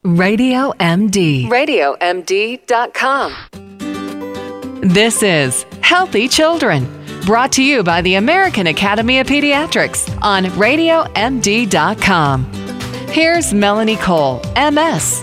Radio MD. RadioMD.com. This is Healthy Children, brought to you by the American Academy of Pediatrics on RadioMD.com. Here's Melanie Cole, MS.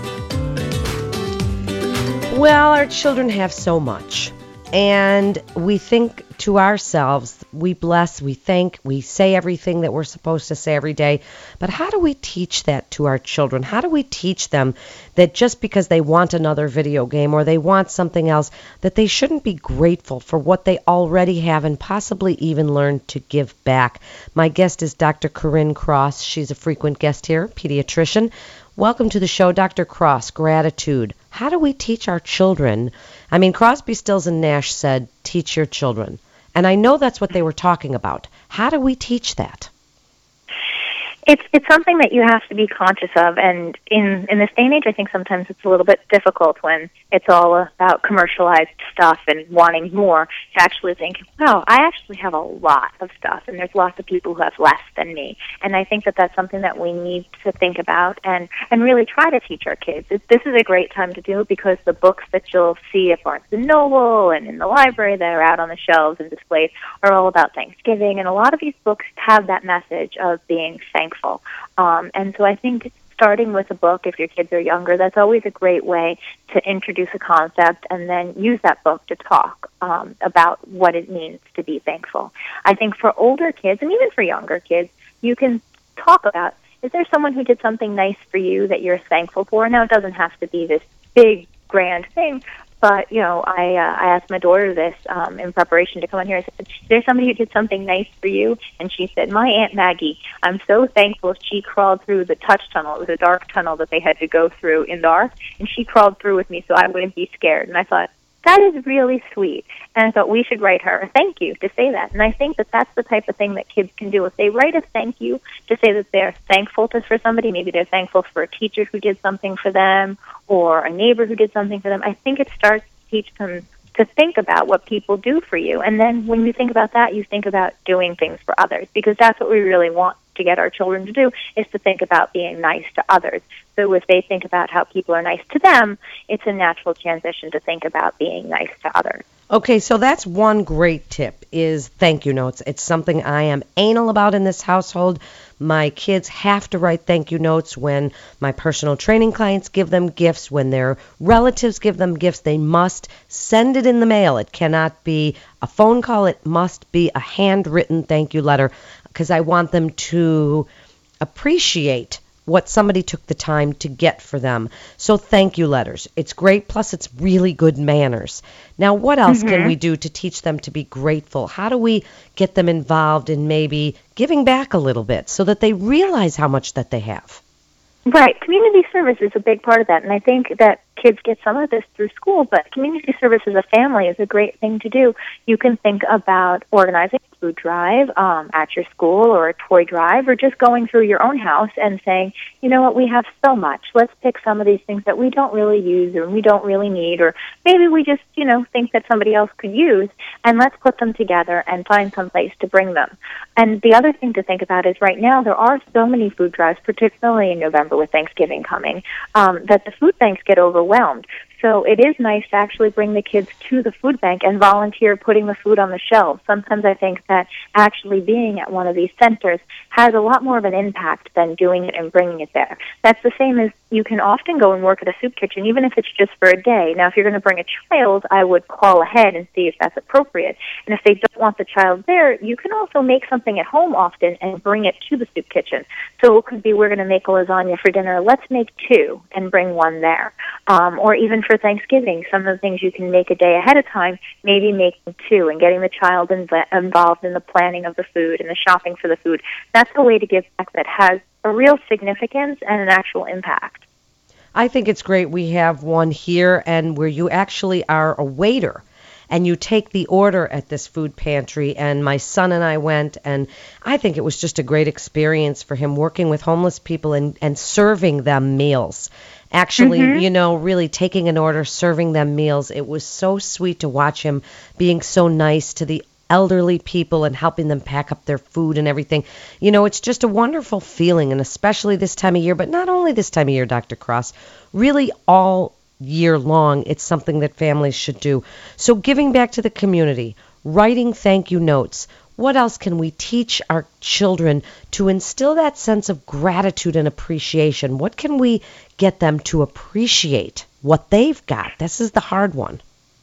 Well, our children have so much, and we think to ourselves, we bless, we thank, we say everything that we're supposed to say every day, but how do we teach that to our children? How do we teach them that just because they want another video game or they want something else, that they shouldn't be grateful for what they already have and possibly even learn to give back? My guest is Dr. Corinne Cross. She's a frequent guest here, pediatrician. Welcome to the show, Dr. Cross. Gratitude. How do we teach our children? I mean, Crosby, Stills, and Nash said, teach your children. And I know that's what they were talking about. How do we teach that? It's something that you have to be conscious of, and in this day and age, I think sometimes it's a little bit difficult when it's all about commercialized stuff and wanting more to actually think, wow, I actually have a lot of stuff, and there's lots of people who have less than me. And I think that that's something that we need to think about and really try to teach our kids. This is a great time to do it because the books that you'll see at Barnes & Noble and in the library that are out on the shelves and displayed are all about Thanksgiving, and a lot of these books have that message of being thankful. And so I think starting with a book, if your kids are younger, that's always a great way to introduce a concept and then use that book to talk about what it means to be thankful. I think for older kids, and even for younger kids, you can talk about, is there someone who did something nice for you that you're thankful for? Now, it doesn't have to be this big, grand thing, but, I asked my daughter this in preparation to come on here. I said, is there somebody who did something nice for you? And she said, my Aunt Maggie. I'm so thankful she crawled through the touch tunnel. It was a dark tunnel that they had to go through in the dark, and she crawled through with me so I wouldn't be scared. And I thought, that is really sweet. And I thought we should write her a thank you to say that. And I think that that's the type of thing that kids can do. If they write a thank you to say that they're thankful for somebody, maybe they're thankful for a teacher who did something for them or a neighbor who did something for them, I think it starts to teach them to think about what people do for you. And then when you think about that, you think about doing things for others, because that's what we really want to get our children to do, is to think about being nice to others. So if they think about how people are nice to them, it's a natural transition to think about being nice to others. Okay, so that's one great tip, is thank you notes. It's something I am anal about in this household. My kids have to write thank you notes when my personal training clients give them gifts, when their relatives give them gifts. They must send it in the mail. It cannot be a phone call. It must be a handwritten thank you letter, because I want them to appreciate what somebody took the time to get for them. So thank you letters. It's great, plus it's really good manners. Now, what else can we do to teach them to be grateful? How do we get them involved in maybe giving back a little bit so that they realize how much that they have? Right. Community service is a big part of that, and I think that kids get some of this through school, but community service as a family is a great thing to do. You can think about organizing a food drive at your school, or a toy drive, or just going through your own house and saying, you know what, we have so much. Let's pick some of these things that we don't really use or we don't really need, or maybe we just, think that somebody else could use, and let's put them together and find some place to bring them. And the other thing to think about is right now there are so many food drives, particularly in November with Thanksgiving coming, that the food banks get overwhelmed. So it is nice to actually bring the kids to the food bank and volunteer putting the food on the shelves. Sometimes I think that actually being at one of these centers has a lot more of an impact than doing it and bringing it there. That's the same as you can often go and work at a soup kitchen, even if it's just for a day. Now, if you're going to bring a child, I would call ahead and see if that's appropriate. And if they don't want the child there, you can also make something at home often and bring it to the soup kitchen. So it could be, we're going to make a lasagna for dinner. Let's make 2 and bring 1 there. Or even for Thanksgiving, some of the things you can make a day ahead of time, maybe making 2 and getting the child involved in the planning of the food and the shopping for the food. That's a way to give back that has a real significance and an actual impact. I think it's great. We have one here, and where you actually are a waiter and you take the order at this food pantry, and my son and I went, and I think it was just a great experience for him working with homeless people and serving them meals. Actually, really taking an order, serving them meals. It was so sweet to watch him being so nice to the elderly people and helping them pack up their food and everything. It's just a wonderful feeling, and especially this time of year, but not only this time of year, Dr. Cross, really all year long, it's something that families should do. So giving back to the community, writing thank you notes. What else can we teach our children to instill that sense of gratitude and appreciation? What can we get them to appreciate what they've got? This is the hard one.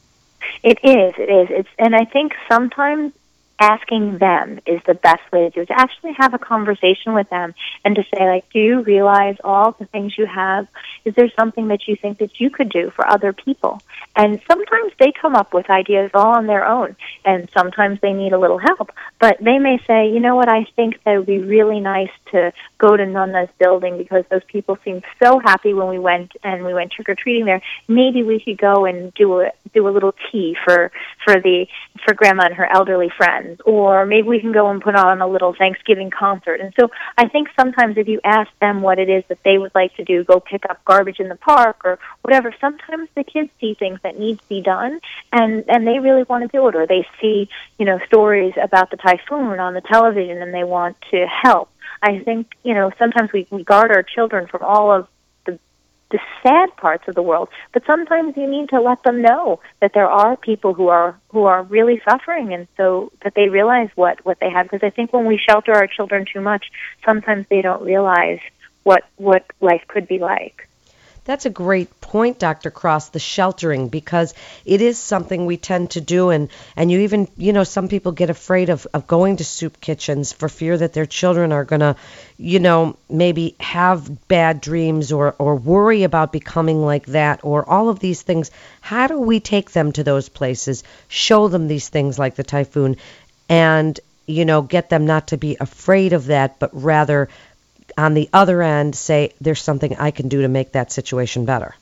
It is. And I think sometimes asking them is the best way to do it, to actually have a conversation with them and to say, like, do you realize all the things you have? Is there something that you think that you could do for other people? And sometimes they come up with ideas all on their own, and sometimes they need a little help. But they may say, you know what, I think that it would be really nice to go to Nunna's building because those people seemed so happy when we went trick-or-treating there. Maybe we could go and do a little tea for Grandma and her elderly friends, or maybe we can go and put on a little Thanksgiving concert. And so I think sometimes if you ask them what it is that they would like to do, go pick up garbage in the park or whatever, sometimes the kids see things that need to be done, and they really want to do it, or they see, stories about the typhoon on the television and they want to help. I think, sometimes we guard our children from all of the sad parts of the world, but sometimes you need to let them know that there are people who are really suffering, and so that they realize what they have. Because I think when we shelter our children too much, sometimes they don't realize what life could be like. That's a great point, Dr. Cross, the sheltering, because it is something we tend to do, and you even, some people get afraid of going to soup kitchens for fear that their children are going to, maybe have bad dreams or worry about becoming like that, or all of these things. How do we take them to those places, show them these things like the typhoon, and, get them not to be afraid of that, but rather on the other end, say, there's something I can do to make that situation better?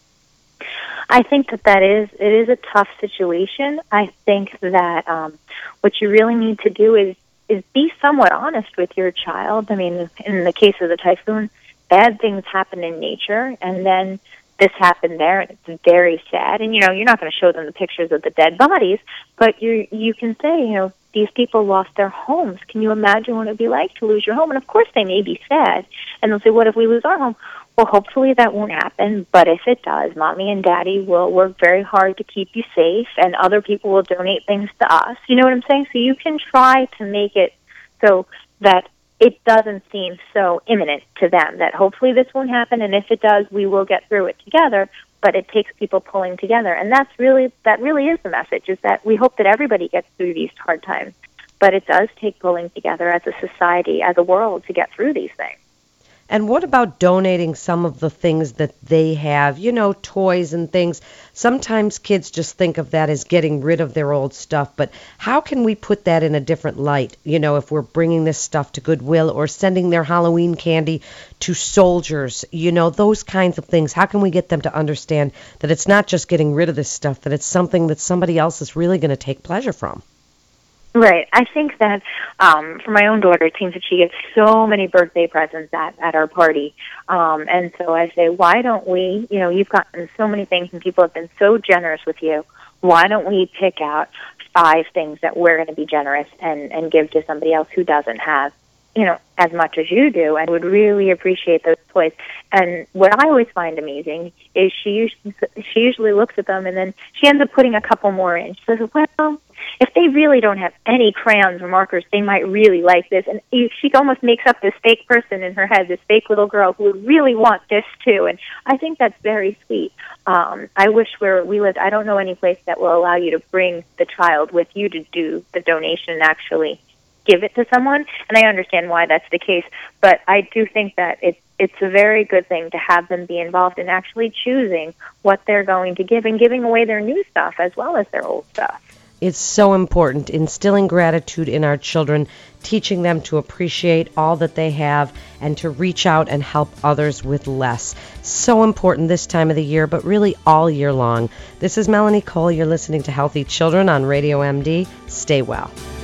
I think it is a tough situation. I think that what you really need to do is be somewhat honest with your child. I mean, in the case of the typhoon, bad things happen in nature, and then this happened there, and it's very sad. And, you're not going to show them the pictures of the dead bodies, but you can say, these people lost their homes. Can you imagine what it would be like to lose your home? And, of course, they may be sad. And they'll say, what if we lose our home? Well, hopefully that won't happen. But if it does, Mommy and Daddy will work very hard to keep you safe, and other people will donate things to us. You know what I'm saying? So you can try to make it so that it doesn't seem so imminent to them, that hopefully this won't happen, and if it does, we will get through it together. But it takes people pulling together, and that really is the message, is that we hope that everybody gets through these hard times. But it does take pulling together as a society, as a world, to get through these things. And what about donating some of the things that they have, toys and things? Sometimes kids just think of that as getting rid of their old stuff, but how can we put that in a different light? If we're bringing this stuff to Goodwill or sending their Halloween candy to soldiers, those kinds of things. How can we get them to understand that it's not just getting rid of this stuff, that it's something that somebody else is really going to take pleasure from? Right. I think that for my own daughter, it seems that she gets so many birthday presents at our party. And so I say, why don't we, you've gotten so many things and people have been so generous with you. Why don't we pick out 5 things that we're going to be generous and give to somebody else who doesn't have, as much as you do, and would really appreciate those toys. And what I always find amazing is she usually looks at them and then she ends up putting a couple more in. She says, well, if they really don't have any crayons or markers, they might really like this. And she almost makes up this fake person in her head, this fake little girl who would really want this too. And I think that's very sweet. I wish where we lived, I don't know any place that will allow you to bring the child with you to do the donation and actually give it to someone. And I understand why that's the case, but I do think that it's a very good thing to have them be involved in actually choosing what they're going to give and giving away their new stuff as well as their old stuff. It's so important, instilling gratitude in our children, teaching them to appreciate all that they have and to reach out and help others with less. So important this time of the year, but really all year long. This is Melanie Cole. You're listening to Healthy Children on Radio MD. Stay well.